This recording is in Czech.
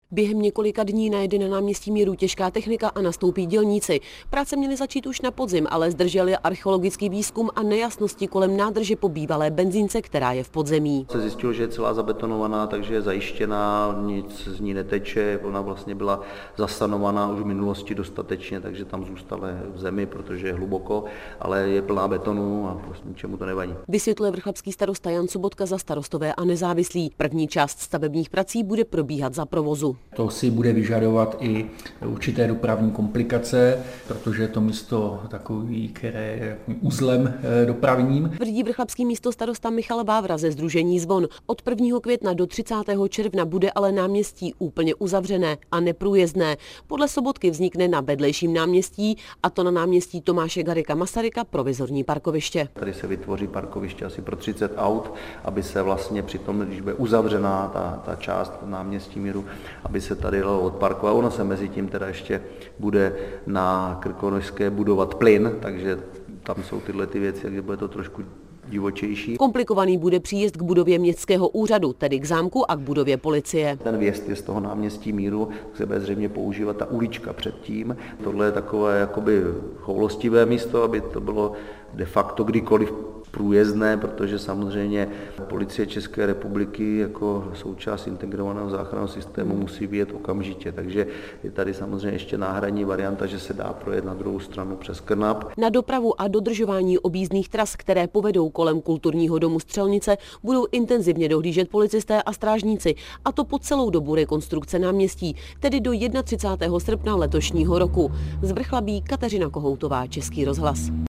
Během několika dní najede na náměstí Míru těžká technika a nastoupí dělníci. Práce měly začít už na podzim, ale zdrželi archeologický výzkum a nejasnosti kolem nádrže po bývalé benzínce, která je v podzemí. Se zjistilo, že je celá zabetonovaná, takže je zajištěná, nic z ní neteče, ona vlastně byla zasanovaná už v minulosti dostatečně, takže tam zůstala v zemi, protože je hluboko, ale je plná betonu a prostě ničemu to nevadí. Vysvětluje vrchlabský starosta Jan Sobotka za Starostové a nezávislí. První část stavebních prací bude probíhat za provozu. To si bude vyžadovat i určité dopravní komplikace, protože je to místo takový, které je uzlem dopravním. Tvrdí vrchlabský místostarosta Michal Vávra ze sdružení Zvon. Od 1. května do 30. června bude ale náměstí úplně uzavřené a neprůjezdné. Podle Sobotky vznikne na vedlejším náměstí, a to na náměstí Tomáše Garrigua Masaryka, provizorní parkoviště. Tady se vytvoří parkoviště asi pro 30 aut, aby se vlastně přitom, když bude uzavřená ta část náměstí Míru, aby se tady dalo odparkovat. Ono se mezi tím teda ještě bude na Krkonošské budovat plyn, takže tam jsou tyhle ty věci, takže bude to trošku divočejší. Komplikovaný bude příjezd k budově městského úřadu, tedy k zámku a k budově policie. Ten vjezd je z toho náměstí Míru, se bude zřejmě používat ta ulička předtím. Tohle je takové jakoby choulostivé místo, aby to bylo de facto kdykoliv průjezdné, protože samozřejmě Policie České republiky jako součást integrovaného záchranného systému musí vyjet okamžitě, takže je tady samozřejmě ještě náhradní varianta, že se dá projet na druhou stranu přes Krnap. Na dopravu a dodržování objízdných tras, které povedou kolem kulturního domu Střelnice, budou intenzivně dohlížet policisté a strážníci, a to po celou dobu rekonstrukce náměstí, tedy do 31. srpna letošního roku. Z Vrchlabí Kateřina Kohoutová, Český rozhlas.